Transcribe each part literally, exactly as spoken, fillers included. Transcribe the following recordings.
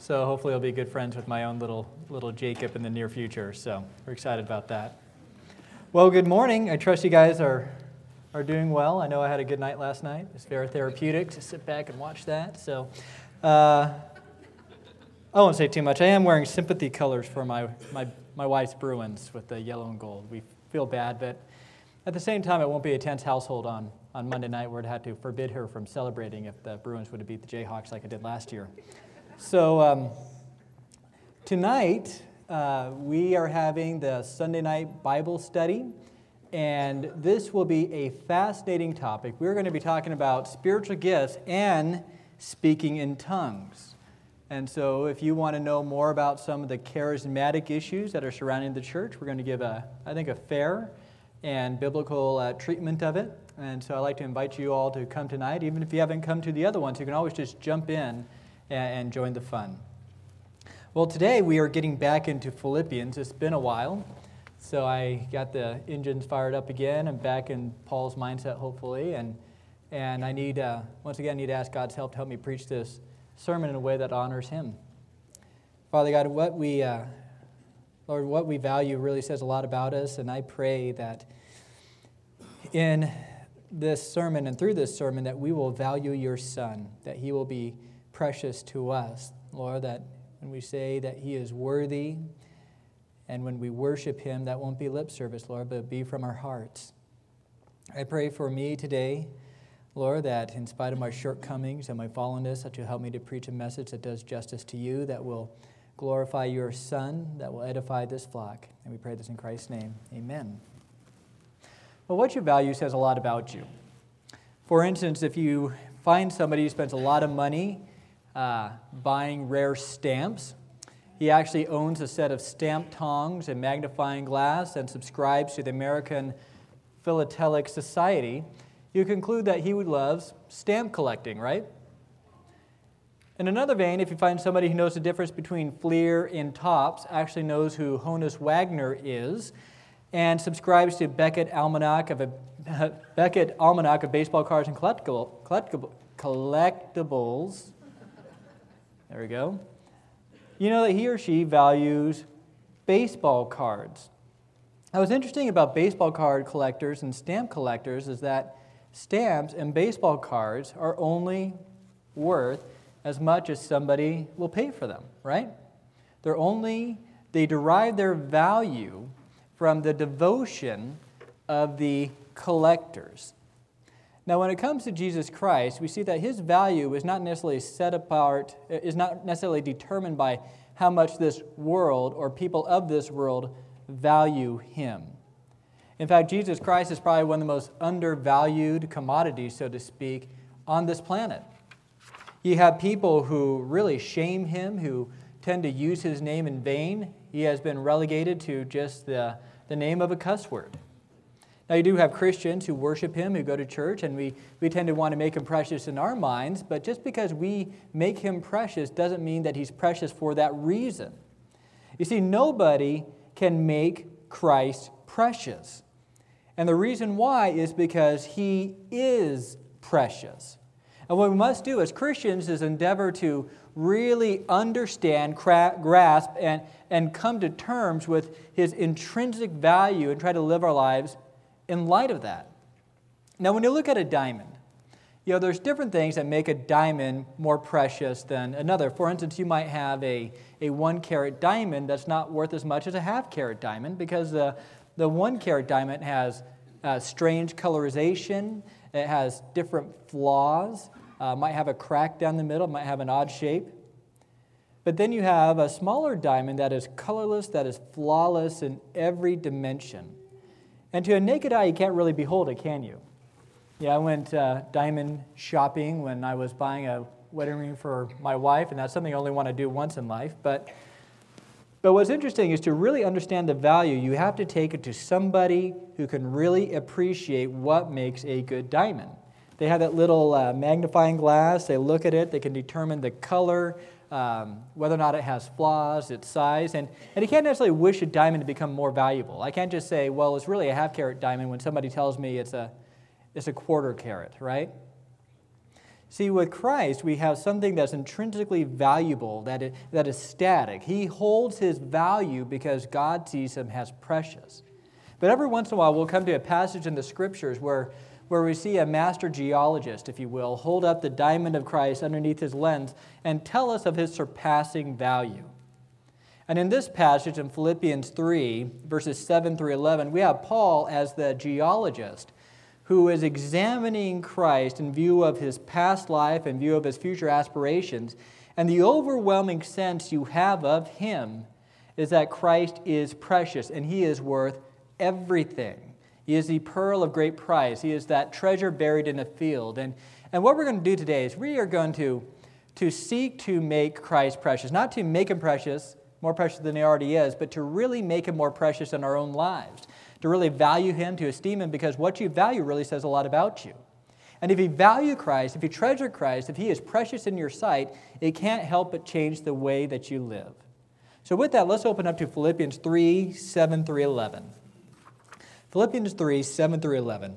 So hopefully I'll be good friends with my own little little Jacob in the near future. So we're excited about that. Well, good morning. I trust you guys are are doing well. I know I had a good night last night. It's very therapeutic to sit back and watch that. So uh, I won't say too much. I am wearing sympathy colors for my, my, my wife's Bruins with the yellow and gold. We feel bad, but at the same time, it won't be a tense household on, on Monday night where I'd have to forbid her from celebrating if the Bruins would have beat the Jayhawks like I did last year. So um, tonight, uh, we are having the Sunday night Bible study, and this will be a fascinating topic. We're going to be talking about spiritual gifts and speaking in tongues. And so if you want to know more about some of the charismatic issues that are surrounding the church, we're going to give, a, I think, a fair and biblical uh, treatment of it. And so I'd like to invite you all to come tonight. Even if you haven't come to the other ones, you can always just jump in and, and join the fun. Well, today we are getting back into Philippians. It's been a while. So I got the engines fired up again. I'm back in Paul's mindset, hopefully. And and I need, uh, once again, I need to ask God's help to help me preach this sermon in a way that honors Him. Father God, what we, uh, Lord, what we value really says a lot about us. And I pray that in this sermon and through this sermon that we will value your Son, that He will be precious to us. Lord, that when we say that He is worthy, and when we worship Him, that won't be lip service, Lord, but be from our hearts. I pray for me today, Lord, that in spite of my shortcomings and my fallenness, that you'll help me to preach a message that does justice to you, that will glorify your Son, that will edify this flock. And we pray this in Christ's name. Amen. Well, what you value says a lot about you. For instance, if you find somebody who spends a lot of money uh, buying rare stamps, he actually owns a set of stamp tongs and magnifying glass and subscribes to the American Philatelic Society, you conclude that he loves stamp collecting, right? In another vein, if you find somebody who knows the difference between Fleer and Topps, actually knows who Honus Wagner is, and subscribes to Beckett Almanac of a Beckett Almanac of Baseball Cards and collectible, collectible, Collectibles, there we go, you know that he or she values baseball cards. Now, what's interesting about baseball card collectors and stamp collectors is that stamps and baseball cards are only worth as much as somebody will pay for them, right? They're only, they derive their value from the devotion of the collectors. Now, when it comes to Jesus Christ, we see that His value is not necessarily set apart, is not necessarily determined by how much this world or people of this world value Him. In fact, Jesus Christ is probably one of the most undervalued commodities, so to speak, on this planet. You have people who really shame Him, who tend to use His name in vain. He has been relegated to just the, the name of a cuss word. Now, you do have Christians who worship Him, who go to church, and we, we tend to want to make Him precious in our minds, but just because we make Him precious doesn't mean that He's precious for that reason. You see, nobody can make Christ precious. And the reason why is because He is precious. And what we must do as Christians is endeavor to really understand, cra- grasp, and, and come to terms with His intrinsic value and try to live our lives in light of that. Now, when you look at a diamond, you know, there's different things that make a diamond more precious than another. For instance, you might have a, a one-carat diamond that's not worth as much as a half-carat diamond because the, the one-carat diamond has uh, strange colorization, it has different flaws, uh, might have a crack down the middle, might have an odd shape. But then you have a smaller diamond that is colorless, that is flawless in every dimension. And to a naked eye, you can't really behold it, can you? Yeah, I went uh, diamond shopping when I was buying a wedding ring for my wife, and that's something I only want to do once in life. But, but what's interesting is to really understand the value, you have to take it to somebody who can really appreciate what makes a good diamond. They have that little uh, magnifying glass, they look at it, they can determine the color, Um, whether or not it has flaws, its size, and, and you can't necessarily wish a diamond to become more valuable. I can't just say, well, it's really a half-carat diamond when somebody tells me it's a, it's a quarter carat, right? See, with Christ, we have something that's intrinsically valuable, that is, that is static. He holds his value because God sees him as precious. But every once in a while, we'll come to a passage in the Scriptures where, where we see a master geologist, if you will, hold up the diamond of Christ underneath his lens and tell us of his surpassing value. And in this passage in Philippians three, verses seven through eleven, we have Paul as the geologist who is examining Christ in view of his past life, in view of his future aspirations. And the overwhelming sense you have of him is that Christ is precious and he is worth everything. He is the pearl of great price. He is that treasure buried in a field. And, and what we're going to do today is we are going to, to seek to make Christ precious, not to make him precious, more precious than he already is, but to really make him more precious in our own lives, to really value him, to esteem him, because what you value really says a lot about you. And if you value Christ, if you treasure Christ, if he is precious in your sight, it can't help but change the way that you live. So with that, let's open up to Philippians three, seven through eleven. Philippians three, seven through eleven.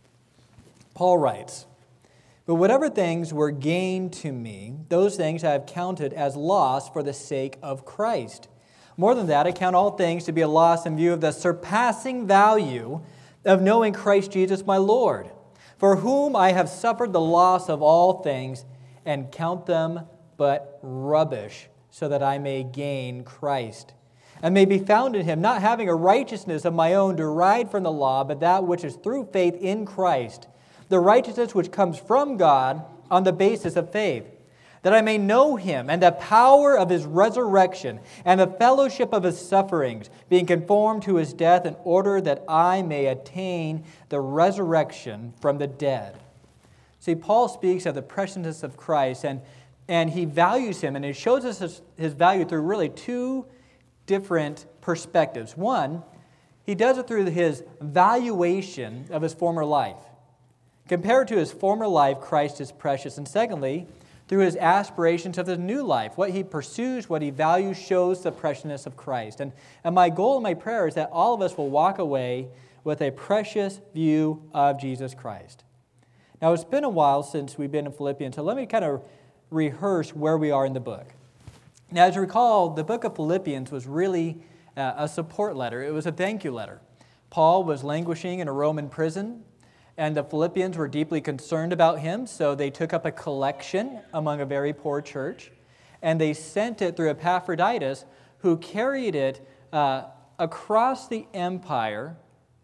Paul writes, "But whatever things were gained to me, those things I have counted as loss for the sake of Christ. More than that, I count all things to be a loss in view of the surpassing value of knowing Christ Jesus my Lord, for whom I have suffered the loss of all things, and count them but rubbish, so that I may gain Christ, and may be found in him, not having a righteousness of my own derived from the law, but that which is through faith in Christ, the righteousness which comes from God on the basis of faith, that I may know him and the power of his resurrection and the fellowship of his sufferings, being conformed to his death, in order that I may attain the resurrection from the dead." See, Paul speaks of the preciousness of Christ, and, and he values him, and he shows us his, his value through really two different perspectives. One, he does it through his valuation of his former life. Compared to his former life, Christ is precious. And secondly, through his aspirations of his new life, what he pursues, what he values, shows the preciousness of Christ. And, and my goal and my prayer is that all of us will walk away with a precious view of Jesus Christ. Now, it's been a while since we've been in Philippians, so let me kind of rehearse where we are in the book. Now, as you recall, the book of Philippians was really uh, a support letter. It was a thank you letter. Paul was languishing in a Roman prison, and the Philippians were deeply concerned about him, so they took up a collection among a very poor church, and they sent it through Epaphroditus, who carried it uh, across the empire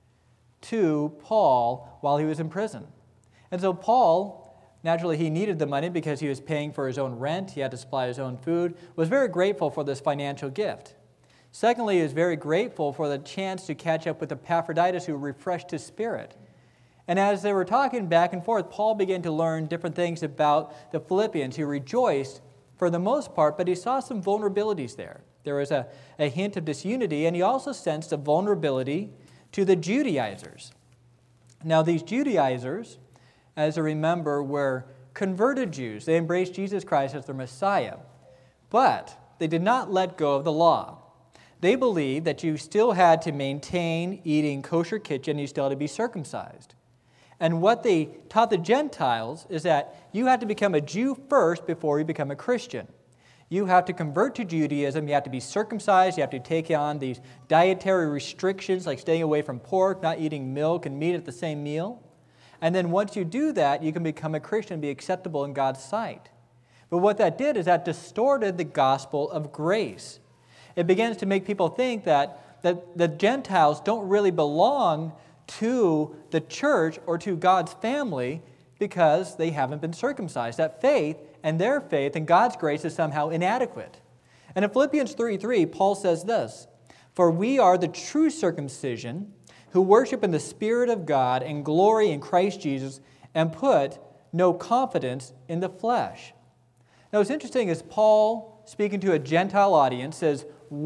to Paul while he was in prison. And so Paul, naturally he needed the money because he was paying for his own rent, he had to supply his own food, was very grateful for this financial gift. Secondly, he was very grateful for the chance to catch up with Epaphroditus, who refreshed his spirit. And as they were talking back and forth, Paul began to learn different things about the Philippians. He rejoiced for the most part, but he saw some vulnerabilities there. There was a, a hint of disunity, and he also sensed a vulnerability to the Judaizers. Now, these Judaizers, as I remember, were converted Jews. They embraced Jesus Christ as their Messiah, but they did not let go of the law. They believed that you still had to maintain eating kosher kitchen, you still had to be circumcised. And what they taught the Gentiles is that you have to become a Jew first before you become a Christian. You have to convert to Judaism, you have to be circumcised, you have to take on these dietary restrictions like staying away from pork, not eating milk and meat at the same meal. And then once you do that, you can become a Christian and be acceptable in God's sight. But what that did is that distorted the gospel of grace. It begins to make people think that, that the Gentiles don't really belong to the church or to God's family because they haven't been circumcised. That faith and their faith and God's grace is somehow inadequate. And in Philippians three three, Paul says this, "For we are the true circumcision who worship in the Spirit of God and glory in Christ Jesus and put no confidence in the flesh." Now what's interesting is Paul, speaking to a Gentile audience, says,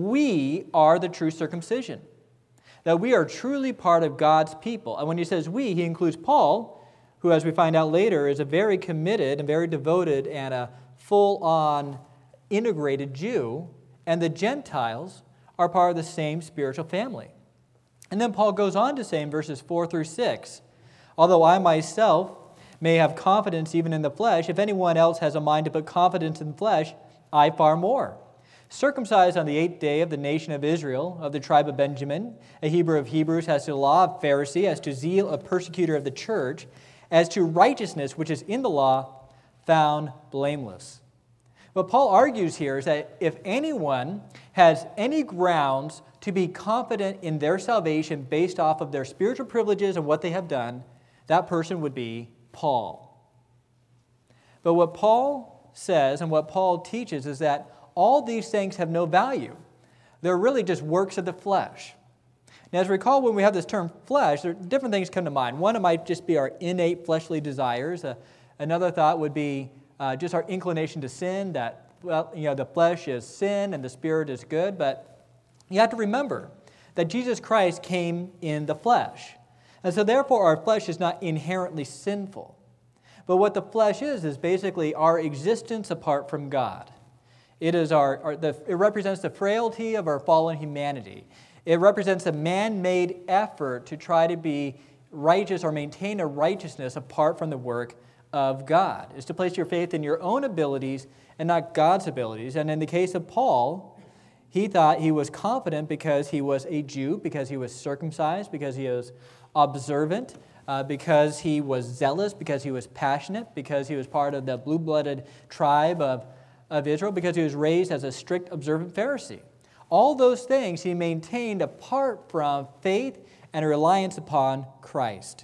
we are the true circumcision. That we are truly part of God's people. And when he says we, he includes Paul, who, as we find out later, is a very committed and very devoted and a full-on integrated Jew, and the Gentiles are part of the same spiritual family. And then Paul goes on to say in verses four through six, "Although I myself may have confidence even in the flesh, if anyone else has a mind to put confidence in the flesh, I far more. Circumcised on the eighth day of the nation of Israel, of the tribe of Benjamin, a Hebrew of Hebrews, as to the law of Pharisee, as to zeal a persecutor of the church, as to righteousness which is in the law, found blameless. What Paul argues here is that if anyone has any grounds to be confident in their salvation based off of their spiritual privileges and what they have done, that person would be Paul. But what Paul says and what Paul teaches is that all these things have no value. They're really just works of the flesh. Now, as we recall, when we have this term flesh, there are different things come to mind. One, it might just be our innate fleshly desires. Uh, another thought would be uh, just our inclination to sin, that, well, you know, the flesh is sin and the spirit is good. But you have to remember that Jesus Christ came in the flesh. And so therefore our flesh is not inherently sinful. But what the flesh is, is basically our existence apart from God. It is our, our the, it represents the frailty of our fallen humanity. It represents a man-made effort to try to be righteous or maintain a righteousness apart from the work of God. It's to place your faith in your own abilities and not God's abilities. And in the case of Paul, he thought he was confident because he was a Jew, because he was circumcised, because he was observant, uh, because he was zealous, because he was passionate, because he was part of the blue-blooded tribe of, of Israel, because he was raised as a strict observant Pharisee. All those things he maintained apart from faith and a reliance upon Christ.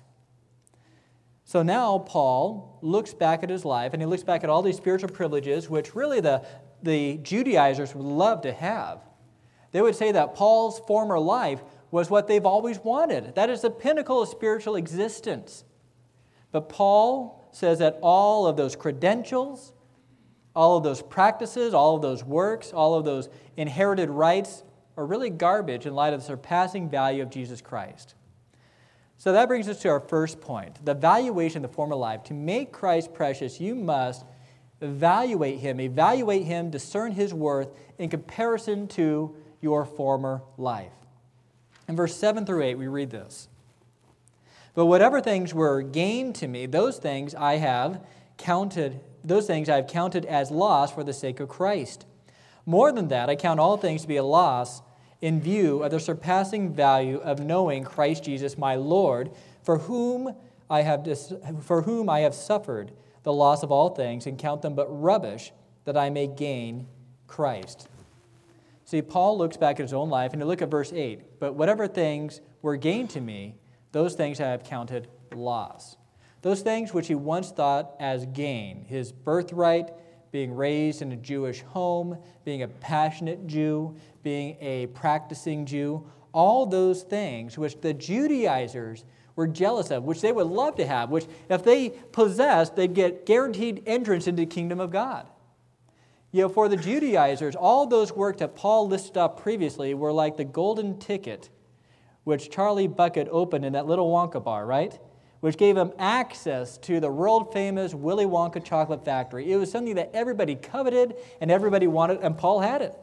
So now Paul looks back at his life, and he looks back at all these spiritual privileges, which really the, the Judaizers would love to have. They would say that Paul's former life was what they've always wanted. That is the pinnacle of spiritual existence. But Paul says that all of those credentials, all of those practices, all of those works, all of those inherited rights are really garbage in light of the surpassing value of Jesus Christ. So that brings us to our first point, the valuation of the former life. To make Christ precious, you must evaluate him, evaluate him, discern his worth in comparison to your former life. In verse seven through eight, we read this. But whatever things were gained to me, those things I have counted, those things I have counted as loss for the sake of Christ. More than that, I count all things to be a loss in view of the surpassing value of knowing Christ Jesus my Lord, for whom I have dis- for whom I have suffered the loss of all things, and count them but rubbish, that I may gain Christ. See, Paul looks back at his own life, and you look at verse eight. But whatever things were gained to me, those things I have counted loss. Those things which he once thought as gain, his birthright, being raised in a Jewish home, being a passionate Jew, being a practicing Jew, all those things which the Judaizers were jealous of, which they would love to have, which if they possessed, they'd get guaranteed entrance into the kingdom of God. You know, for the Judaizers, all those works that Paul listed up previously were like the golden ticket which Charlie Bucket opened in that little Wonka bar, right? Which gave him access to the world-famous Willy Wonka chocolate factory. It was something that everybody coveted and everybody wanted, and Paul had it.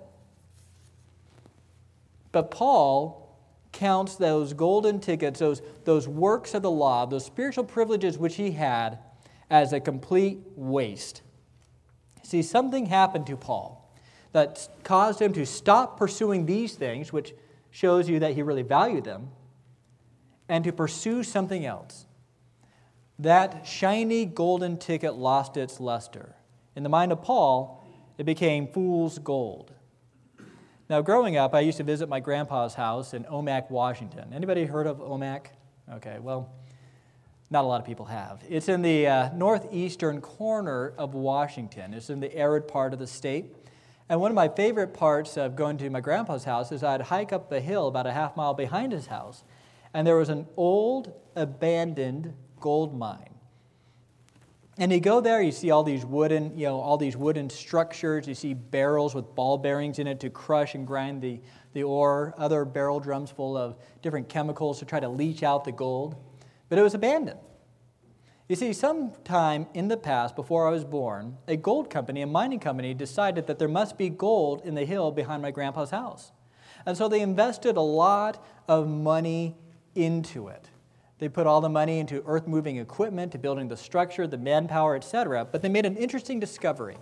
But Paul counts those golden tickets, those, those works of the law, those spiritual privileges which he had, as a complete waste. See, something happened to Paul that caused him to stop pursuing these things, which shows you that he really valued them, and to pursue something else. That shiny golden ticket lost its luster. In the mind of Paul, it became fool's gold. Now, growing up, I used to visit my grandpa's house in Omak, Washington. Anybody heard of Omak? Okay, well, not a lot of people have. It's in the uh, northeastern corner of Washington. It's in the arid part of the state. And one of my favorite parts of going to my grandpa's house is I'd hike up the hill about a half mile behind his house, and there was an old, abandoned gold mine. And you go there, you see all these wooden, you know, all these wooden structures. You see barrels with ball bearings in it to crush and grind the, the ore, other barrel drums full of different chemicals to try to leach out the gold. But it was abandoned. You see, sometime in the past, before I was born, a gold company, a mining company, decided that there must be gold in the hill behind my grandpa's house. And so they invested a lot of money into it. They put all the money into earth-moving equipment, to building the structure, the manpower, et cetera. But they made an interesting discovery.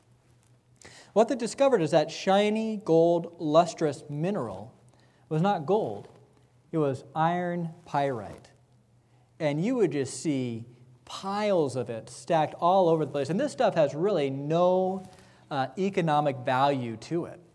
What they discovered is that shiny, gold, lustrous mineral was not gold. It was iron pyrite. And you would just see piles of it stacked all over the place. And this stuff has really no uh, economic value to it.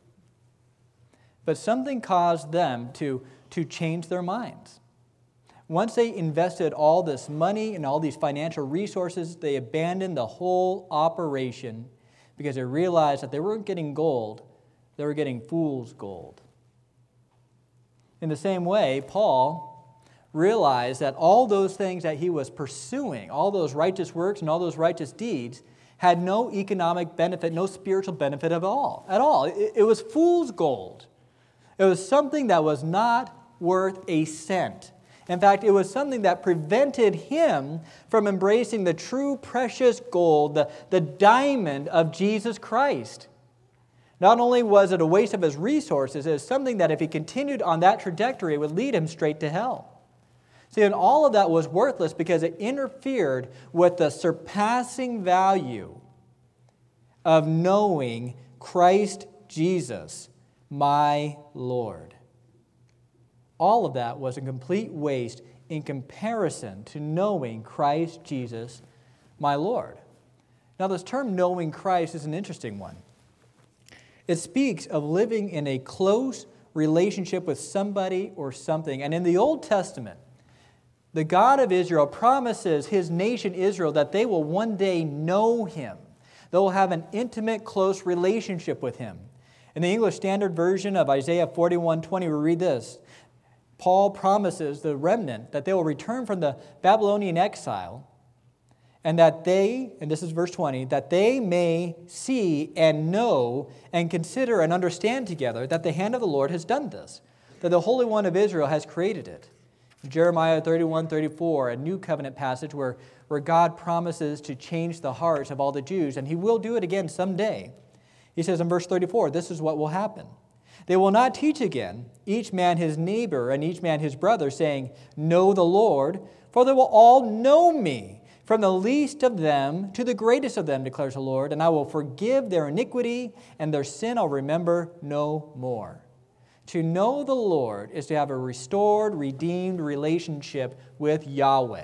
But something caused them to, to change their minds. Once they invested all this money and all these financial resources, they abandoned the whole operation because they realized that they weren't getting gold, they were getting fool's gold. In the same way, Paul realized that all those things that he was pursuing, all those righteous works and all those righteous deeds, had no economic benefit, no spiritual benefit at all. At all. It, it was fool's gold. It was something that was not worth a cent. In fact, it was something that prevented him from embracing the true precious gold, the, the diamond of Jesus Christ. Not only was it a waste of his resources, it was something that if he continued on that trajectory, it would lead him straight to hell. See, and all of that was worthless because it interfered with the surpassing value of knowing Christ Jesus, my Lord. All of that was a complete waste in comparison to knowing Christ Jesus, my Lord. Now, this term knowing Christ is an interesting one. It speaks of living in a close relationship with somebody or something. And in the Old Testament, the God of Israel promises his nation Israel that they will one day know him. They will have an intimate, close relationship with him. In the English Standard Version of Isaiah forty-one twenty, we read this. Paul promises the remnant that they will return from the Babylonian exile and that they, and this is verse twenty, that they may see and know and consider and understand together that the hand of the Lord has done this, that the Holy One of Israel has created it. Jeremiah thirty-one thirty-four, a new covenant passage where, where God promises to change the hearts of all the Jews, and he will do it again someday. He says in verse thirty-four, this is what will happen. They will not teach again, each man his neighbor and each man his brother, saying, know the Lord, for they will all know me, from the least of them to the greatest of them, declares the Lord, and I will forgive their iniquity, and their sin I'll remember no more. To know the Lord is to have a restored, redeemed relationship with Yahweh.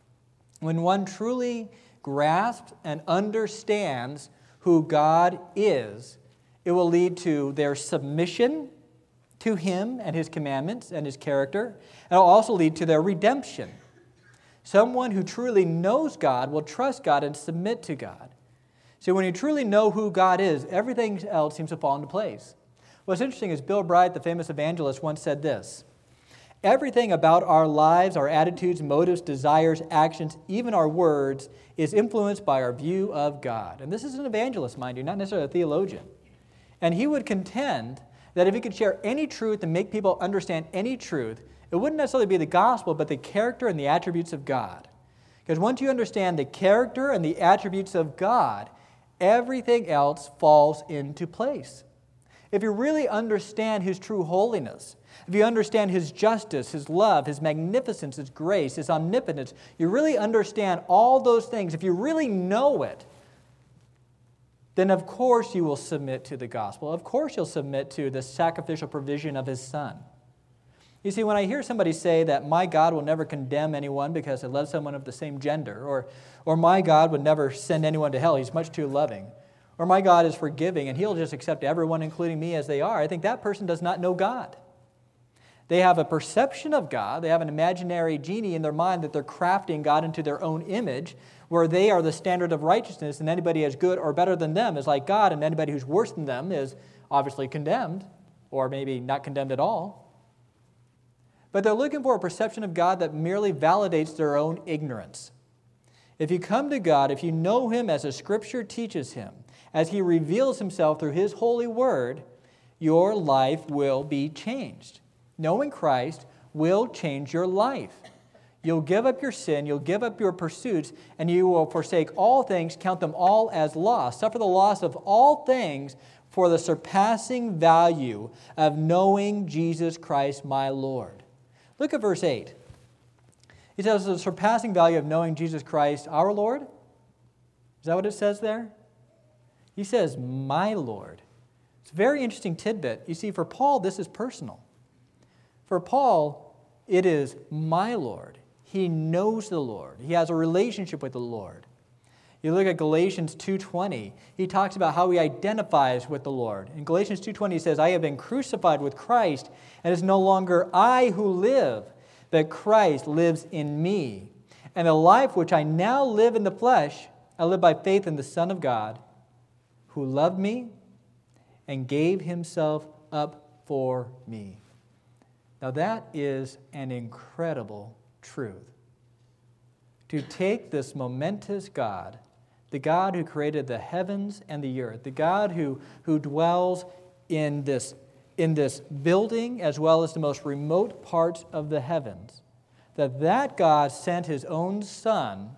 When one truly grasps and understands who God is, it will lead to their submission to him and his commandments and his character. And it will also lead to their redemption. Someone who truly knows God will trust God and submit to God. See, when you truly know who God is, everything else seems to fall into place. What's interesting is Bill Bright, the famous evangelist, once said this: everything about our lives, our attitudes, motives, desires, actions, even our words, is influenced by our view of God. And this is an evangelist, mind you, not necessarily a theologian. And he would contend that if he could share any truth and make people understand any truth, it wouldn't necessarily be the gospel, but the character and the attributes of God. Because once you understand the character and the attributes of God, everything else falls into place. If you really understand his true holiness, if you understand his justice, his love, his magnificence, his grace, his omnipotence, you really understand all those things, if you really know it, then of course you will submit to the gospel. Of course you'll submit to the sacrificial provision of his Son. You see, when I hear somebody say that my God will never condemn anyone because they love someone of the same gender, or, or my God would never send anyone to hell, he's much too loving, or my God is forgiving and he'll just accept everyone, including me, as they are, I think that person does not know God. They have a perception of God. They have an imaginary genie in their mind that they're crafting God into their own image, where they are the standard of righteousness, and anybody as good or better than them is like God, and anybody who's worse than them is obviously condemned, or maybe not condemned at all. But they're looking for a perception of God that merely validates their own ignorance. If you come to God, if you know him as the Scripture teaches him, as he reveals himself through his holy word, your life will be changed. Knowing Christ will change your life. You'll give up your sin, you'll give up your pursuits, and you will forsake all things, count them all as loss, suffer the loss of all things for the surpassing value of knowing Jesus Christ, my Lord. Look at verse eight. He says the surpassing value of knowing Jesus Christ, our Lord. Is that what it says there? He says, my Lord. It's a very interesting tidbit. You see, for Paul, this is personal. For Paul, it is my Lord. He knows the Lord. He has a relationship with the Lord. You look at Galatians two twenty. He talks about how he identifies with the Lord. In Galatians two twenty, he says, I have been crucified with Christ, and it is no longer I who live, but Christ lives in me. And the life which I now live in the flesh, I live by faith in the Son of God, who loved me and gave himself up for me. Now that is an incredible truth. To take this momentous God, the God who created the heavens and the earth, the God who, who dwells in this, in this building as well as the most remote parts of the heavens, that that God sent his own Son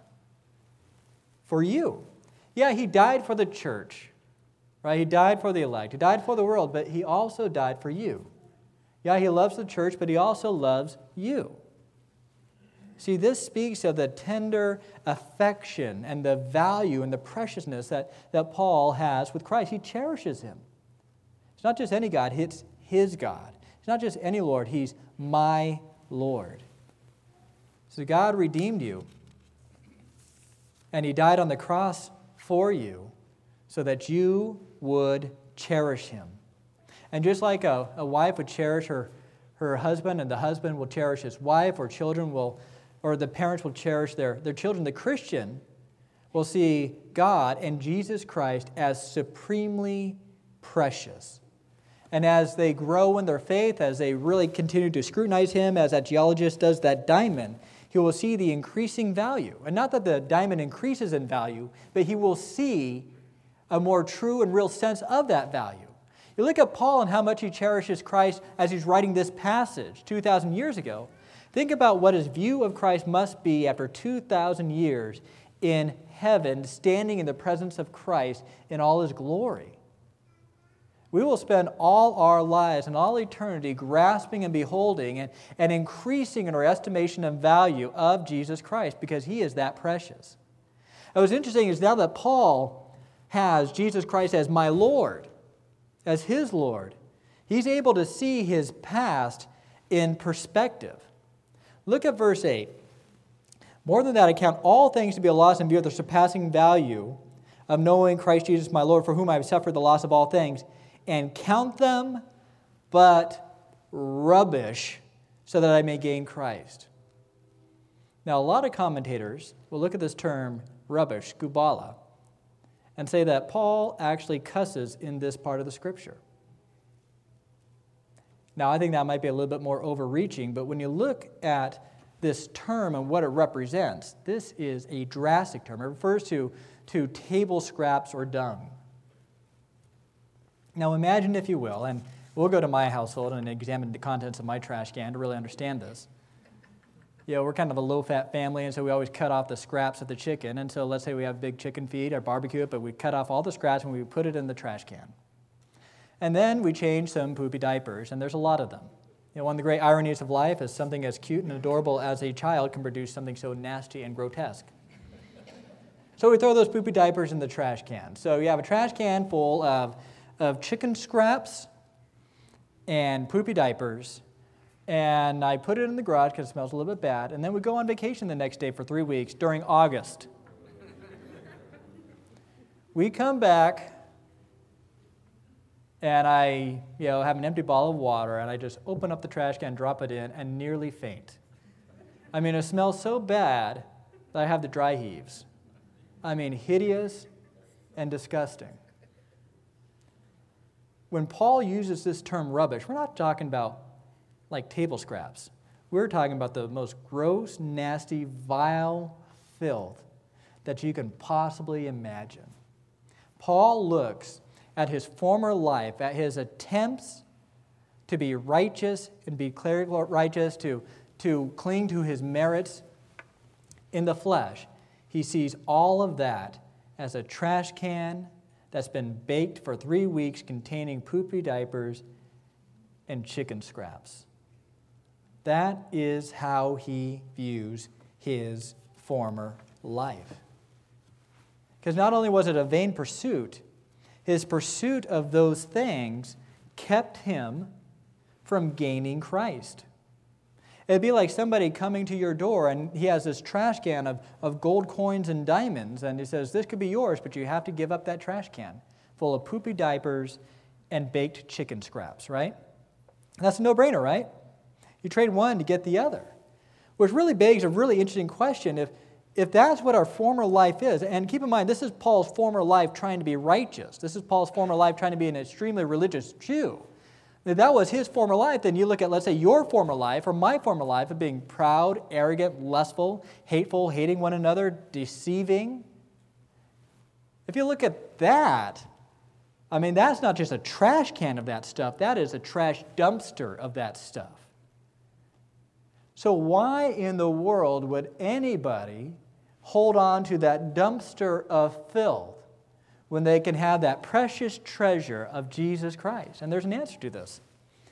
for you. Yeah, he died for the church, right? He died for the elect. He died for the world, but he also died for you. Yeah, he loves the church, but he also loves you. See, this speaks of the tender affection and the value and the preciousness that, that Paul has with Christ. He cherishes him. It's not just any God, it's his God. It's not just any Lord, he's my Lord. So God redeemed you, and he died on the cross for you so that you would cherish him. And just like a, a wife would cherish her, her husband, and the husband will cherish his wife, or children will or the parents will cherish their, their children, the Christian will see God and Jesus Christ as supremely precious. And as they grow in their faith, as they really continue to scrutinize him, as that geologist does that diamond, he will see the increasing value. And not that the diamond increases in value, but he will see a more true and real sense of that value. You look at Paul and how much he cherishes Christ as he's writing this passage two thousand years ago. Think about what his view of Christ must be after two thousand years in heaven, standing in the presence of Christ in all his glory. We will spend all our lives and all eternity grasping and beholding and, and increasing in our estimation and value of Jesus Christ because he is that precious. And what's interesting is now that Paul has Jesus Christ as my Lord, as his Lord, he's able to see his past in perspective. Look at verse eight. More than that, I count all things to be a loss in view of the surpassing value of knowing Christ Jesus my Lord, for whom I have suffered the loss of all things, and count them but rubbish, so that I may gain Christ. Now, a lot of commentators will look at this term, rubbish, skubala, and say that Paul actually cusses in this part of the Scripture. Now, I think that might be a little bit more overreaching, but when you look at this term and what it represents, this is a drastic term. It refers to, to table scraps or dung. Now, imagine, if you will, and we'll go to my household and examine the contents of my trash can to really understand this. You know, we're kind of a low-fat family, and so we always cut off the scraps of the chicken. And so let's say we have big chicken feed or barbecue it, but we cut off all the scraps and we put it in the trash can. And then we change some poopy diapers, and there's a lot of them. You know, one of the great ironies of life is something as cute and adorable as a child can produce something so nasty and grotesque. So we throw those poopy diapers in the trash can. So you have a trash can full of, of chicken scraps and poopy diapers, and I put it in the garage because it smells a little bit bad, and then we go on vacation the next day for three weeks during August. We come back, and I, you know, have an empty bottle of water, and I just open up the trash can, drop it in, and nearly faint. I mean, it smells so bad that I have the dry heaves. I mean, hideous and disgusting. When Paul uses this term rubbish, we're not talking about like table scraps. We're talking about the most gross, nasty, vile filth that you can possibly imagine. Paul looks at his former life, at his attempts to be righteous and be declared righteous, to, to cling to his merits in the flesh. He sees all of that as a trash can that's been baked for three weeks containing poopy diapers and chicken scraps. That is how he views his former life. Because not only was it a vain pursuit, his pursuit of those things kept him from gaining Christ. It'd be like somebody coming to your door and he has this trash can of, of gold coins and diamonds, and he says, this could be yours, but you have to give up that trash can full of poopy diapers and baked chicken scraps, right? That's a no-brainer, right? You trade one to get the other. Which really begs a really interesting question. If, if that's what our former life is, and keep in mind, this is Paul's former life trying to be righteous. This is Paul's former life trying to be an extremely religious Jew. If that was his former life, then you look at, let's say, your former life or my former life of being proud, arrogant, lustful, hateful, hating one another, deceiving. If you look at that, I mean, that's not just a trash can of that stuff. That is a trash dumpster of that stuff. So why in the world would anybody hold on to that dumpster of filth when they can have that precious treasure of Jesus Christ? And there's an answer to this.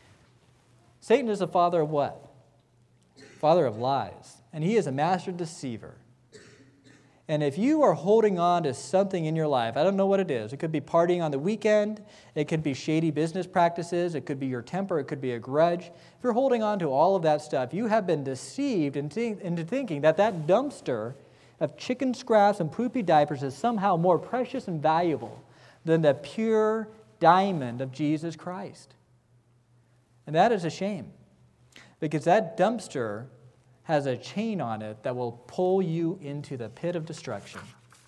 Satan is the father of what? Father of lies. And he is a master deceiver. And if you are holding on to something in your life, I don't know what it is. It could be partying on the weekend. It could be shady business practices. It could be your temper. It could be a grudge. If you're holding on to all of that stuff, you have been deceived into thinking that that dumpster of chicken scraps and poopy diapers is somehow more precious and valuable than the pure diamond of Jesus Christ. And that is a shame, because that dumpster has a chain on it that will pull you into the pit of destruction.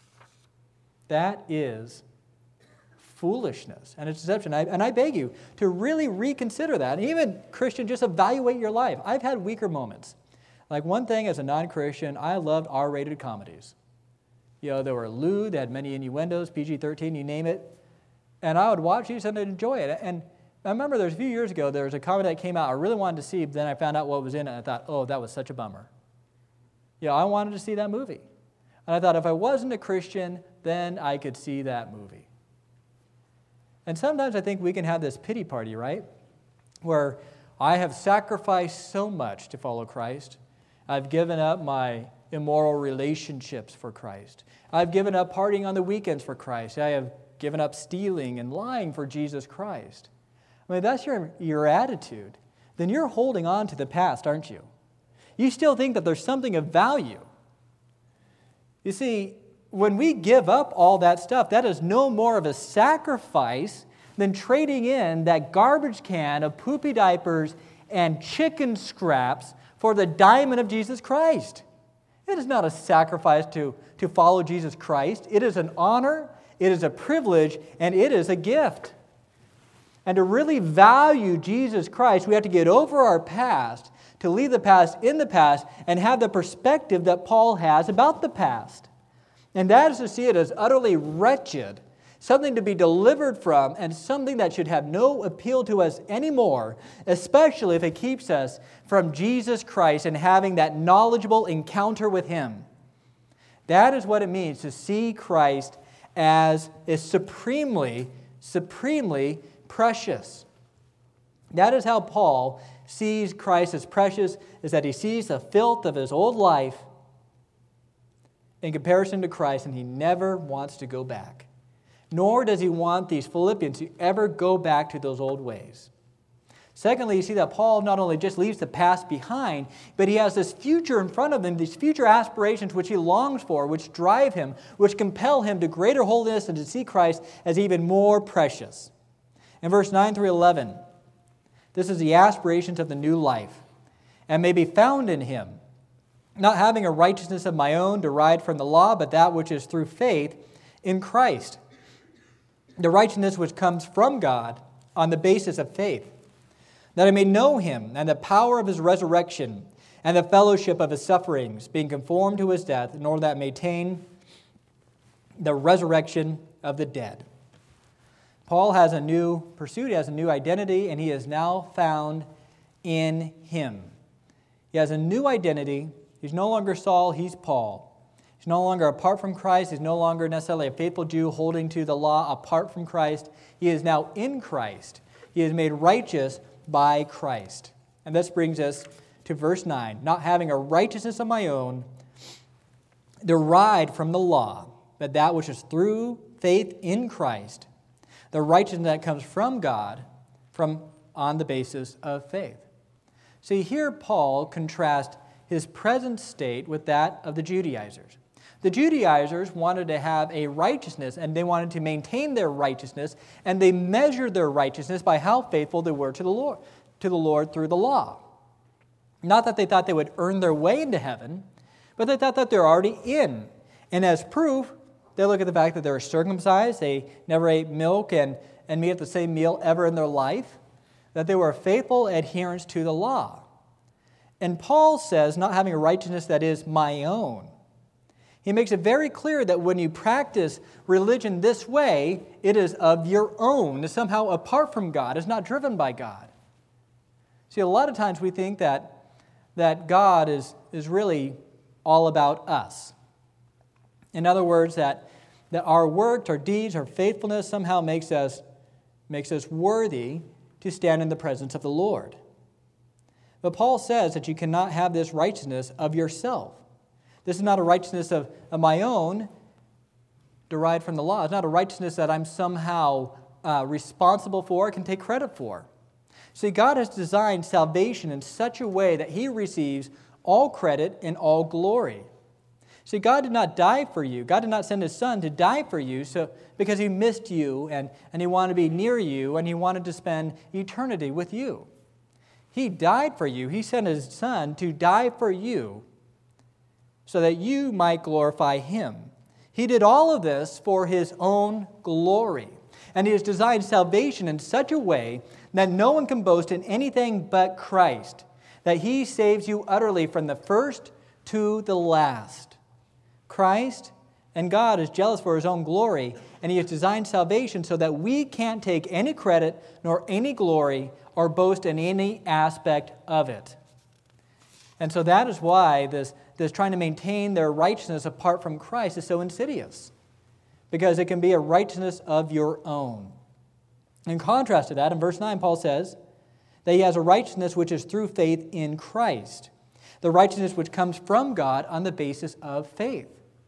That is foolishness and it's deception. I, and I beg you to really reconsider that. And even, Christian, just evaluate your life. I've had weaker moments. Like one thing as a non-Christian, I loved R-rated comedies. You know, they were lewd, they had many innuendos, P G thirteen, you name it. And I would watch these and I'd enjoy it. And I remember there was a few years ago, there was a comedy that came out I really wanted to see, but then I found out what was in it, and I thought, oh, that was such a bummer. Yeah, I wanted to see that movie. And I thought if I wasn't a Christian, then I could see that movie. And sometimes I think we can have this pity party, right? Where I have sacrificed so much to follow Christ. I've given up my immoral relationships for Christ. I've given up partying on the weekends for Christ. I have given up stealing and lying for Jesus Christ. I mean, if that's your, your attitude, then you're holding on to the past, aren't you? You still think that there's something of value. You see, when we give up all that stuff, that is no more of a sacrifice than trading in that garbage can of poopy diapers and chicken scraps for the diamond of Jesus Christ. It is not a sacrifice to, to follow Jesus Christ. It is an honor, it is a privilege, and it is a gift. And to really value Jesus Christ, we have to get over our past, to leave the past in the past, and have the perspective that Paul has about the past. And that is to see it as utterly wretched, something to be delivered from, and something that should have no appeal to us anymore, especially if it keeps us from Jesus Christ and having that knowledgeable encounter with Him. That is what it means to see Christ as is supremely, supremely precious. That is how Paul sees Christ as precious, is that he sees the filth of his old life in comparison to Christ, and he never wants to go back. Nor does he want these Philippians to ever go back to those old ways. Secondly, you see that Paul not only just leaves the past behind, but he has this future in front of him, these future aspirations which he longs for, which drive him, which compel him to greater holiness and to see Christ as even more precious. In verse nine through eleven, this is the aspirations of the new life, and may be found in him, not having a righteousness of my own derived from the law, but that which is through faith in Christ, the righteousness which comes from God on the basis of faith, that I may know him and the power of his resurrection and the fellowship of his sufferings, being conformed to his death, in order that I may attain the resurrection of the dead. Paul has a new pursuit, he has a new identity, and he is now found in him. He has a new identity. He's no longer Saul, he's Paul. He's no longer apart from Christ. He's no longer necessarily a faithful Jew holding to the law apart from Christ. He is now in Christ. He is made righteous by Christ. And this brings us to verse nine. Not having a righteousness of my own derived from the law, but that which is through faith in Christ, the righteousness that comes from God from on the basis of faith. See, here Paul contrasts his present state with that of the Judaizers. The Judaizers wanted to have a righteousness, and they wanted to maintain their righteousness, and they measured their righteousness by how faithful they were to the Lord, to the Lord through the law. Not that they thought they would earn their way into heaven, but they thought that they're already in. And as proof, they look at the fact that they were circumcised, they never ate milk and, and meat at the same meal ever in their life, that they were faithful adherents to the law. And Paul says, not having a righteousness that is my own. He makes it very clear that when you practice religion this way, it is of your own, it's somehow apart from God, it's not driven by God. See, a lot of times we think that, that God is, is really all about us. In other words, that, that our works, our deeds, our faithfulness somehow makes us, makes us worthy to stand in the presence of the Lord. But Paul says that you cannot have this righteousness of yourself. This is not a righteousness of, of my own derived from the law. It's not a righteousness that I'm somehow uh, responsible for, can take credit for. See, God has designed salvation in such a way that He receives all credit and all glory. See, God did not die for you. God did not send His Son to die for you so because He missed you and, and He wanted to be near you and He wanted to spend eternity with you. He died for you. He sent His Son to die for you so that you might glorify Him. He did all of this for His own glory. And He has designed salvation in such a way that no one can boast in anything but Christ, that He saves you utterly from the first to the last. Christ and God is jealous for His own glory, and He has designed salvation so that we can't take any credit nor any glory or boast in any aspect of it. And so that is why this, this trying to maintain their righteousness apart from Christ is so insidious, because it can be a righteousness of your own. In contrast to that, in verse nine, Paul says that he has a righteousness which is through faith in Christ, the righteousness which comes from God on the basis of faith.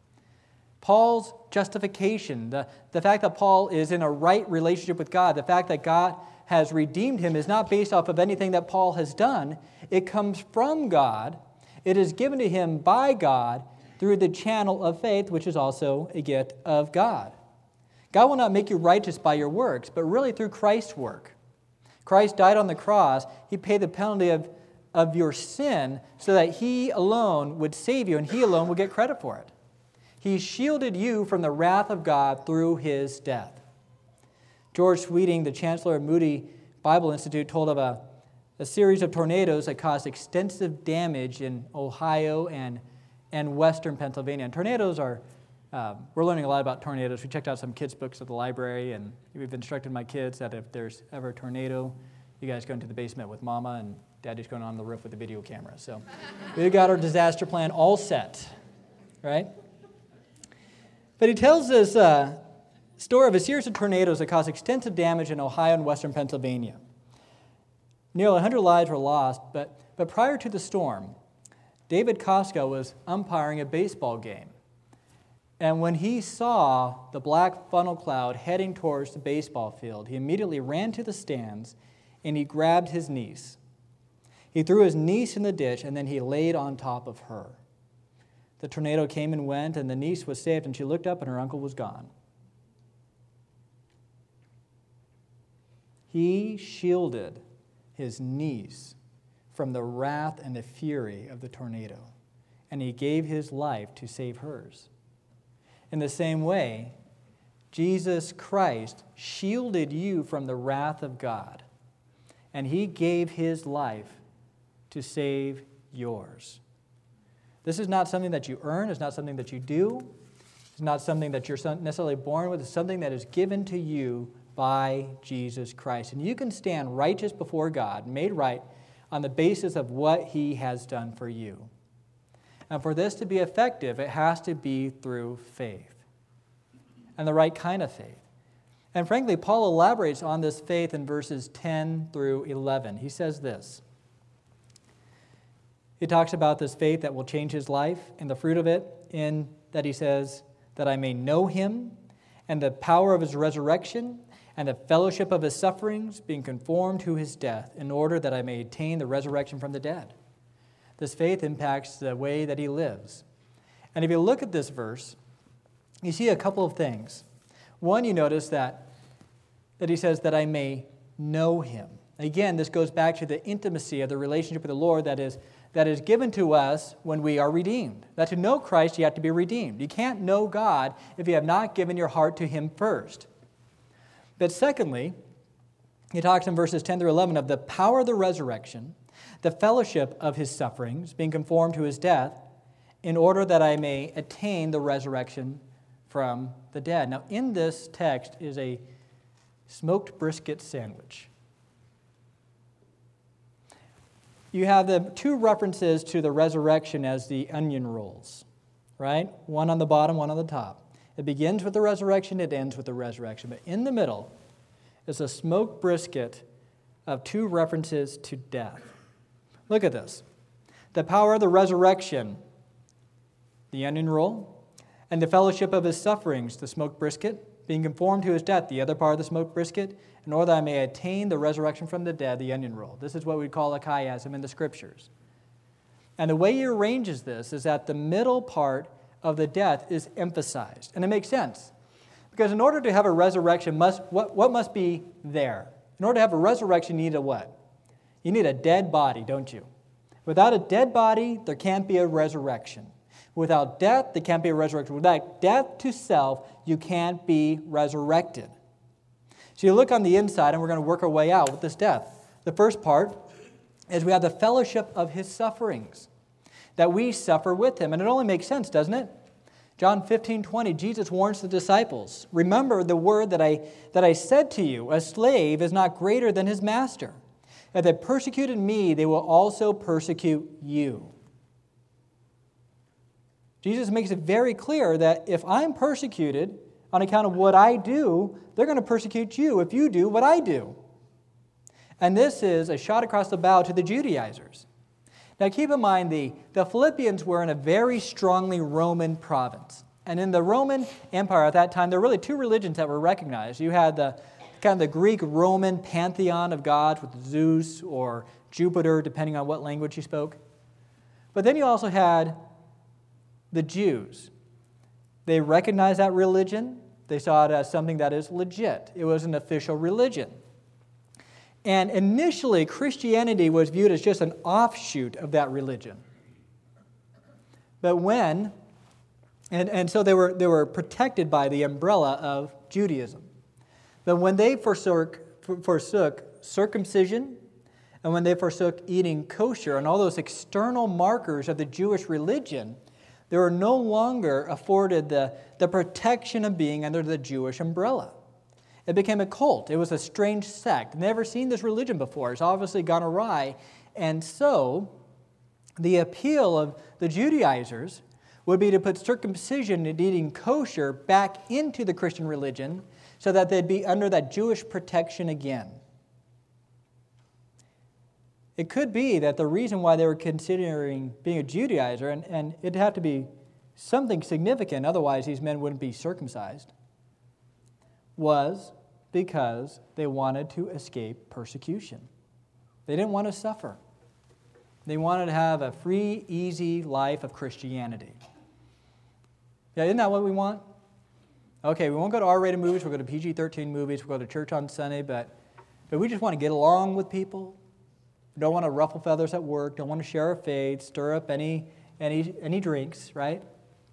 Paul's justification, the, the fact that Paul is in a right relationship with God, the fact that God has redeemed him is not based off of anything that Paul has done. It comes from God. It is given to him by God through the channel of faith, which is also a gift of God. God will not make you righteous by your works, but really through Christ's work. Christ died on the cross. He paid the penalty of, of your sin so that He alone would save you and He alone would get credit for it. He shielded you from the wrath of God through His death. George Sweeting, the chancellor of Moody Bible Institute, told of a, a series of tornadoes that caused extensive damage in Ohio and, and western Pennsylvania. And tornadoes are, uh, we're learning a lot about tornadoes. We checked out some kids' books at the library, and we've instructed my kids that if there's ever a tornado, you guys go into the basement with Mama, and Daddy's going on the roof with the video camera. So we've got our disaster plan all set, right? But he tells us uh, story of a series of tornadoes that caused extensive damage in Ohio and western Pennsylvania. Nearly one hundred lives were lost, but, but prior to the storm, David Costco was umpiring a baseball game. And when he saw the black funnel cloud heading towards the baseball field, he immediately ran to the stands and he grabbed his niece. He threw his niece in the ditch and then he laid on top of her. The tornado came and went, and the niece was saved, and she looked up and her uncle was gone. He shielded his niece from the wrath and the fury of the tornado, and he gave his life to save hers. In the same way, Jesus Christ shielded you from the wrath of God, and He gave His life to save yours. This is not something that you earn. It's not something that you do. It's not something that you're necessarily born with. It's something that is given to you by Jesus Christ. And you can stand righteous before God, made right, on the basis of what He has done for you. And for this to be effective, it has to be through faith, and the right kind of faith. And frankly, Paul elaborates on this faith in verses ten through eleven. He says this. He talks about this faith that will change his life and the fruit of it in that he says, that I may know him and the power of his resurrection and the fellowship of his sufferings, being conformed to his death, in order that I may attain the resurrection from the dead. This faith impacts the way that he lives. And if you look at this verse, you see a couple of things. One, you notice that, that he says, that I may know him. Again, this goes back to the intimacy of the relationship with the Lord that is, that is given to us when we are redeemed. That to know Christ, you have to be redeemed. You can't know God if you have not given your heart to him first. But secondly, he talks in verses ten through eleven of the power of the resurrection, the fellowship of his sufferings, being conformed to his death, in order that I may attain the resurrection from the dead. Now, in this text is a smoked brisket sandwich. You have the two references to the resurrection as the onion rolls, right? One on the bottom, one on the top. It begins with the resurrection, it ends with the resurrection. But in the middle is a smoked brisket of two references to death. Look at this. The power of the resurrection, the onion roll, and the fellowship of his sufferings, the smoked brisket, being conformed to his death, the other part of the smoked brisket, in order that I may attain the resurrection from the dead, the onion roll. This is what we call a chiasm in the Scriptures. And the way he arranges this is that the middle part of the death is emphasized. And it makes sense. Because in order to have a resurrection, must what, what must be there? In order to have a resurrection, you need a what? You need a dead body, don't you? Without a dead body, there can't be a resurrection. Without death, there can't be a resurrection. Without death to self, you can't be resurrected. So you look on the inside, and we're going to work our way out with this death. The first part is we have the fellowship of his sufferings, that we suffer with him. And it only makes sense, doesn't it? John fifteen twenty, Jesus warns the disciples, remember the word that I, that I said to you, a slave is not greater than his master. If they persecuted me, they will also persecute you. Jesus makes it very clear that if I'm persecuted on account of what I do, they're going to persecute you if you do what I do. And this is a shot across the bow to the Judaizers. Now keep in mind, the, the Philippians were in a very strongly Roman province. And in the Roman Empire at that time, there were really two religions that were recognized. You had the kind of the Greek-Roman pantheon of gods with Zeus or Jupiter, depending on what language you spoke. But then you also had the Jews. They recognized that religion. They saw it as something that is legit. It was an official religion. And initially, Christianity was viewed as just an offshoot of that religion. But when, and, and so they were, they were protected by the umbrella of Judaism. But when they forsook, forsook circumcision, and when they forsook eating kosher and all those external markers of the Jewish religion, they were no longer afforded the, the protection of being under the Jewish umbrella. It became a cult. It was a strange sect. Never seen this religion before. It's obviously gone awry. And so, the appeal of the Judaizers would be to put circumcision and eating kosher back into the Christian religion so that they'd be under that Jewish protection again. It could be that the reason why they were considering being a Judaizer, and, and it'd have to be something significant, otherwise these men wouldn't be circumcised, was because they wanted to escape persecution. They didn't want to suffer. They wanted to have a free, easy life of Christianity. Yeah, isn't that what we want? Okay, we won't go to R-rated movies, we'll go to P G thirteen movies, we'll go to church on Sunday, but, but we just want to get along with people. Don't want to ruffle feathers at work, don't want to share our faith, stir up any, any, any drinks, right?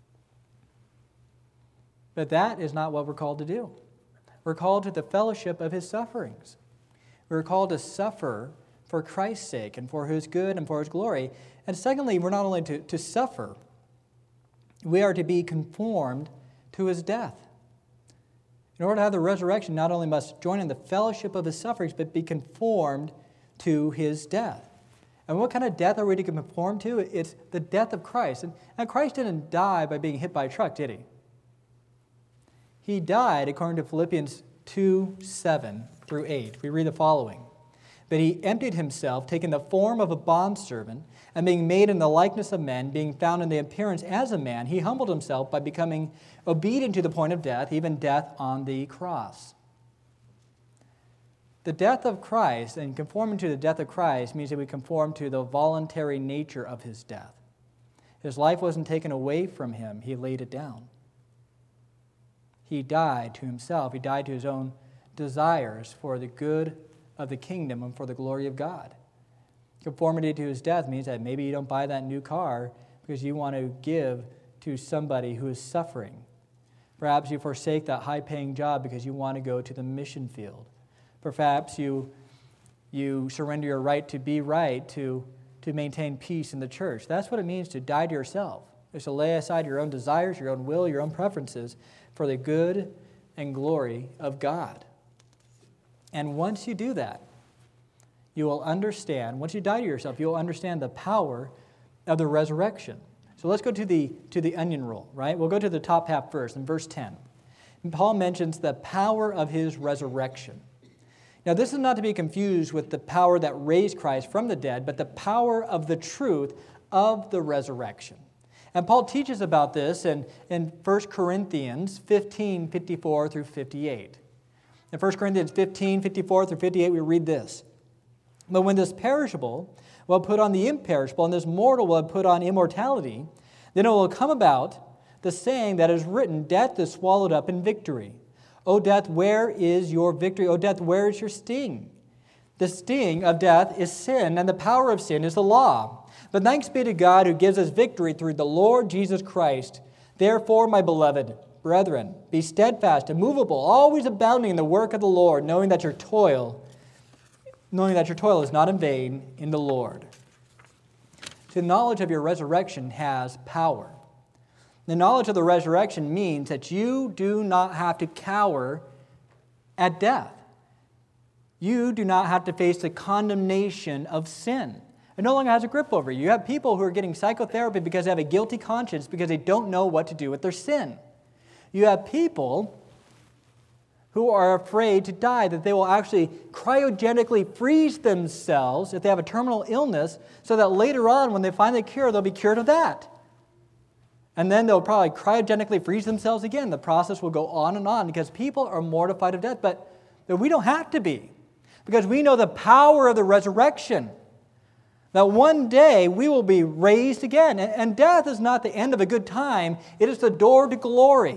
But that is not what we're called to do. We're called to the fellowship of his sufferings. We're called to suffer for Christ's sake and for his good and for his glory. And secondly, we're not only to, to suffer, we are to be conformed to his death. In order to have the resurrection, not only must join in the fellowship of his sufferings, but be conformed to his death. And what kind of death are we to conform to? It's the death of Christ. And, and Christ didn't die by being hit by a truck, did he? He died, according to Philippians two, seven through eight. We read the following. But he emptied himself, taking the form of a bondservant, and being made in the likeness of men, being found in the appearance as a man, he humbled himself by becoming obedient to the point of death, even death on the cross. The death of Christ, and conforming to the death of Christ, means that we conform to the voluntary nature of his death. His life wasn't taken away from him. He laid it down. He died to himself. He died to his own desires for the good of the kingdom and for the glory of God. Conformity to his death means that maybe you don't buy that new car because you want to give to somebody who is suffering. Perhaps you forsake that high-paying job because you want to go to the mission field. Perhaps you, you surrender your right to be right, to, to maintain peace in the church. That's what it means to die to yourself. It's to lay aside your own desires, your own will, your own preferences for the good and glory of God. And once you do that, you will understand, once you die to yourself, you'll understand the power of the resurrection. So let's go to the, to the onion roll, right? We'll go to the top half first, in verse ten. And Paul mentions the power of his resurrection. Now, this is not to be confused with the power that raised Christ from the dead, but the power of the truth of the resurrection. And Paul teaches about this in, in First Corinthians fifteen, fifty-four through fifty-eight. In First Corinthians fifteen, fifty-four through fifty-eight, we read this. But when this perishable will put on the imperishable, and this mortal will put on immortality, then it will come about the saying that is written, death is swallowed up in victory. O death, where is your victory? O death, where is your sting? The sting of death is sin, and the power of sin is the law. But thanks be to God who gives us victory through the Lord Jesus Christ. Therefore, my beloved brethren, be steadfast, immovable, always abounding in the work of the Lord, knowing that your toil, knowing that your toil is not in vain in the Lord. So the knowledge of your resurrection has power. The knowledge of the resurrection means that you do not have to cower at death. You do not have to face the condemnation of sin. It no longer has a grip over you. You have people who are getting psychotherapy because they have a guilty conscience because they don't know what to do with their sin. You have people who are afraid to die, that they will actually cryogenically freeze themselves if they have a terminal illness so that later on when they find the cure, they'll be cured of that. And then they'll probably cryogenically freeze themselves again. The process will go on and on because people are mortified of death, but, but we don't have to be because we know the power of the resurrection. That one day we will be raised again. And death is not the end of a good time. It is the door to glory.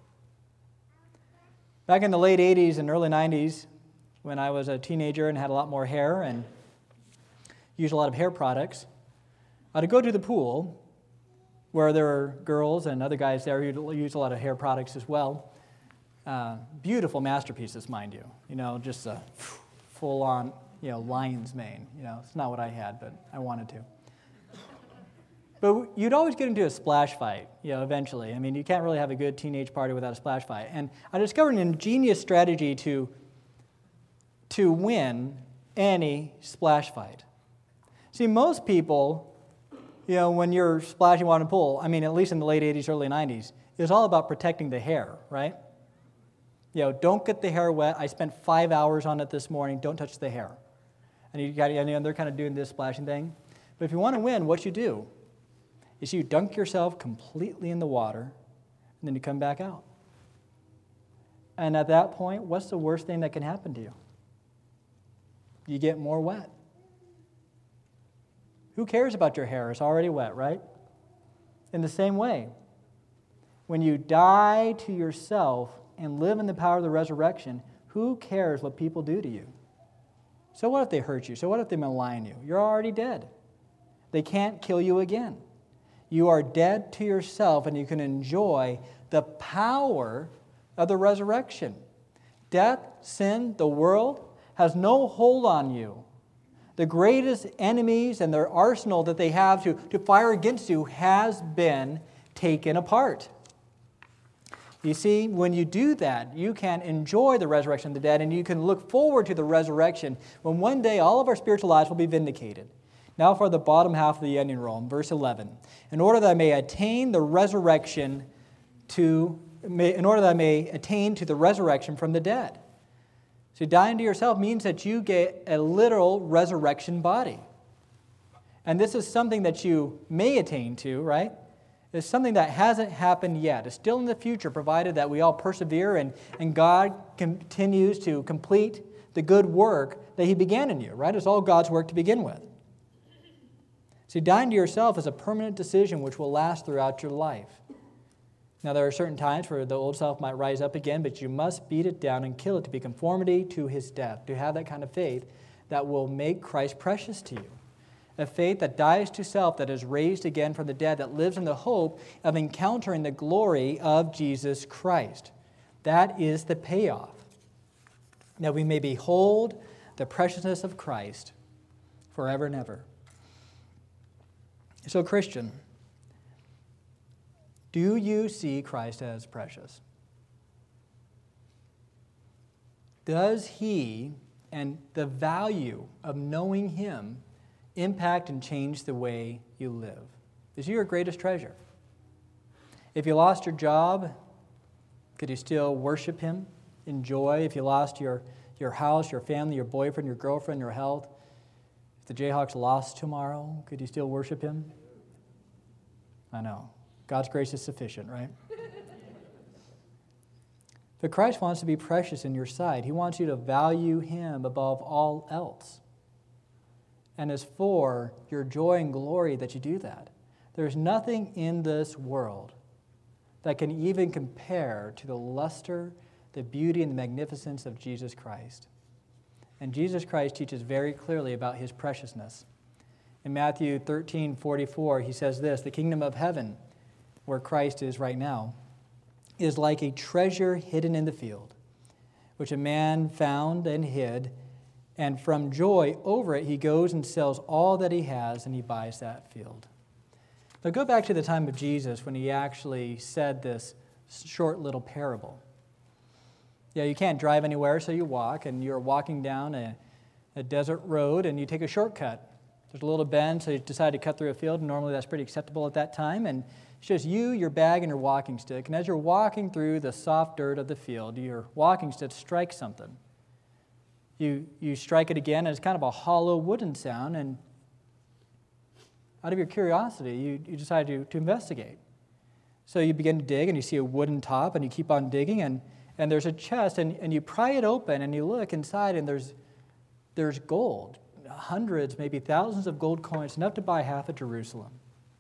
Back in the late eighties and early nineties, when I was a teenager and had a lot more hair and used a lot of hair products, I'd go to the pool where there were girls and other guys there who used a lot of hair products as well. Uh, beautiful masterpieces, mind you. You know, just a full-on, you know, lion's mane. You know, it's not what I had, but I wanted to. But you'd always get into a splash fight, you know, eventually. I mean, you can't really have a good teenage party without a splash fight. And I discovered an ingenious strategy to, to win any splash fight. See, most people, you know, when you're splashing water in a pool, I mean, at least in the late eighties, early nineties, it was all about protecting the hair, right? You know, don't get the hair wet. I spent five hours on it this morning. Don't touch the hair. And you got, and they're kind of doing this splashing thing. But if you want to win, what you do is you dunk yourself completely in the water, and then you come back out. And at that point, what's the worst thing that can happen to you? You get more wet. Who cares about your hair? It's already wet, right? In the same way, when you die to yourself and live in the power of the resurrection, who cares what people do to you? So what if they hurt you? So what if they malign you? You're already dead. They can't kill you again. You are dead to yourself, and you can enjoy the power of the resurrection. Death, sin, the world has no hold on you. The greatest enemies and their arsenal that they have to, to fire against you has been taken apart. You see, when you do that, you can enjoy the resurrection of the dead, and you can look forward to the resurrection when one day all of our spiritual lives will be vindicated. Now for the bottom half of the onion roll, verse eleven. In order that I may attain the resurrection to, in order that I may attain to the resurrection from the dead. So dying to yourself means that you get a literal resurrection body. And this is something that you may attain to, right? It's something that hasn't happened yet. It's still in the future, provided that we all persevere and, and God continues to complete the good work that He began in you, right? It's all God's work to begin with. See, dying to yourself is a permanent decision which will last throughout your life. Now, there are certain times where the old self might rise up again, but you must beat it down and kill it to be conformity to His death, to have that kind of faith that will make Christ precious to you. A faith that dies to self, that is raised again from the dead, that lives in the hope of encountering the glory of Jesus Christ. That is the payoff. That we may behold the preciousness of Christ forever and ever. So, Christian, do you see Christ as precious? Does He and the value of knowing Him impact and change the way you live? Is He your greatest treasure? If you lost your job, could you still worship Him, enjoy? If you lost your, your house, your family, your boyfriend, your girlfriend, your health, if the Jayhawks lost tomorrow, could you still worship Him? I know. God's grace is sufficient, right? But Christ wants to be precious in your sight. He wants you to value Him above all else. And it's for your joy and glory that you do that. There's nothing in this world that can even compare to the luster, the beauty, and the magnificence of Jesus Christ. And Jesus Christ teaches very clearly about His preciousness. In Matthew thirteen forty-four, He says this, "The kingdom of heaven," where Christ is right now, "is like a treasure hidden in the field, which a man found and hid, and from joy over it he goes and sells all that he has, and he buys that field." Now go back to the time of Jesus when He actually said this short little parable. Yeah, you can't drive anywhere, so you walk, and you're walking down a, a desert road, and you take a shortcut. There's a little bend, so you decide to cut through a field, and normally that's pretty acceptable at that time, and it's just you, your bag, and your walking stick. And as you're walking through the soft dirt of the field, your walking stick strikes something. You you strike it again, and it's kind of a hollow wooden sound, and out of your curiosity, you, you decide to, to investigate. So you begin to dig, and you see a wooden top, and you keep on digging, and, and there's a chest, and, and you pry it open, and you look inside, and there's there's gold, hundreds, maybe thousands of gold coins, enough to buy half of Jerusalem.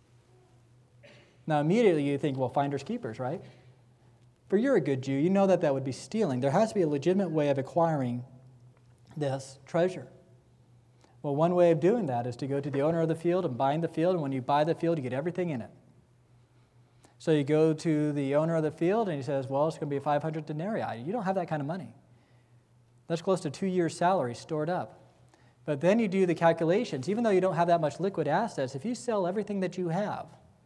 Now, immediately you think, well, finders keepers, right? But you're a good Jew. You know that that would be stealing. There has to be a legitimate way of acquiring this treasure. Well, one way of doing that is to go to the owner of the field and buying the field, and when you buy the field, you get everything in it. So you go to the owner of the field, and he says, well, it's going to be five hundred denarii. You don't have that kind of money. That's close to two years' salary stored up. But then you do the calculations. Even though you don't have that much liquid assets, if you sell everything that you have,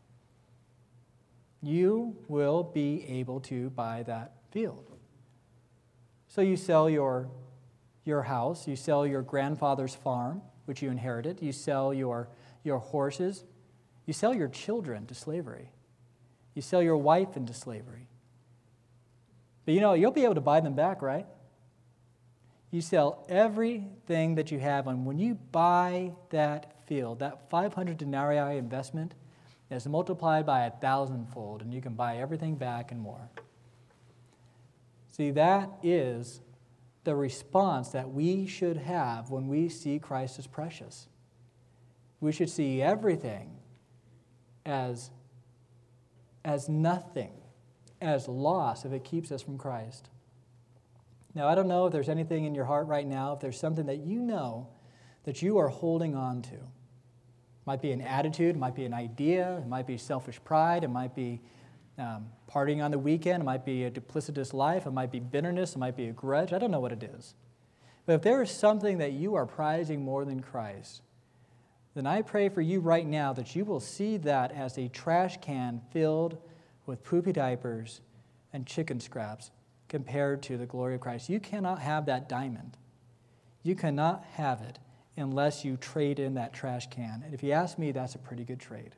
you will be able to buy that field. So you sell your, your house, you sell your grandfather's farm, which you inherited, you sell your, your horses, you sell your children to slavery, you sell your wife into slavery. But you know, you'll be able to buy them back, right? You sell everything that you have, and when you buy that field, that five hundred denarii investment is multiplied by a thousandfold, and you can buy everything back and more. See, that is the response that we should have when we see Christ as precious. We should see everything as, as nothing, as loss if it keeps us from Christ. Now, I don't know if there's anything in your heart right now, if there's something that you know that you are holding on to. It might be an attitude, it might be an idea, it might be selfish pride, it might be um, partying on the weekend, it might be a duplicitous life, it might be bitterness, it might be a grudge. I don't know what it is. But if there is something that you are prizing more than Christ, then I pray for you right now that you will see that as a trash can filled with poopy diapers and chicken scraps compared to the glory of Christ. You cannot have that diamond. You cannot have it unless you trade in that trash can. And if you ask me, that's a pretty good trade.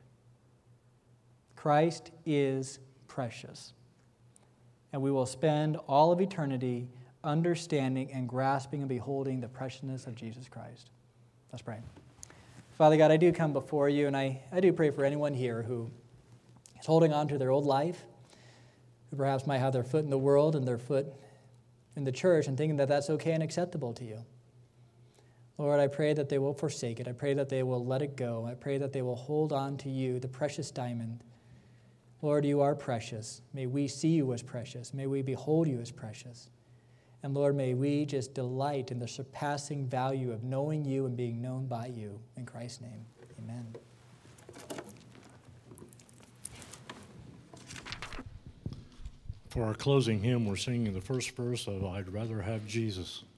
Christ is precious. And we will spend all of eternity understanding and grasping and beholding the preciousness of Jesus Christ. Let's pray. Father God, I do come before you, and I, I do pray for anyone here who is holding on to their old life, who perhaps might have their foot in the world and their foot in the church and thinking that that's okay and acceptable to you. Lord, I pray that they will forsake it. I pray that they will let it go. I pray that they will hold on to you, the precious diamond. Lord, you are precious. May we see you as precious. May we behold you as precious. And Lord, may we just delight in the surpassing value of knowing you and being known by you. In Christ's name, amen. For our closing hymn, we're singing the first verse of I'd Rather Have Jesus.